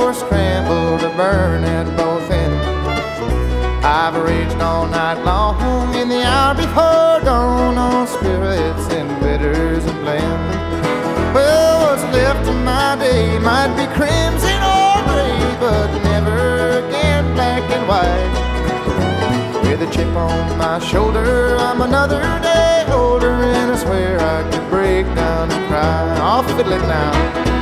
or scramble to burn at both ends. I've raged all night long in the hour before dawn on spirits and bitters and blends. Well, what's left of my day might be crimson or gray, but never again black and white. With a chip on my shoulder, I'm another day older, and I swear I could break down and cry. I'll fiddle it now.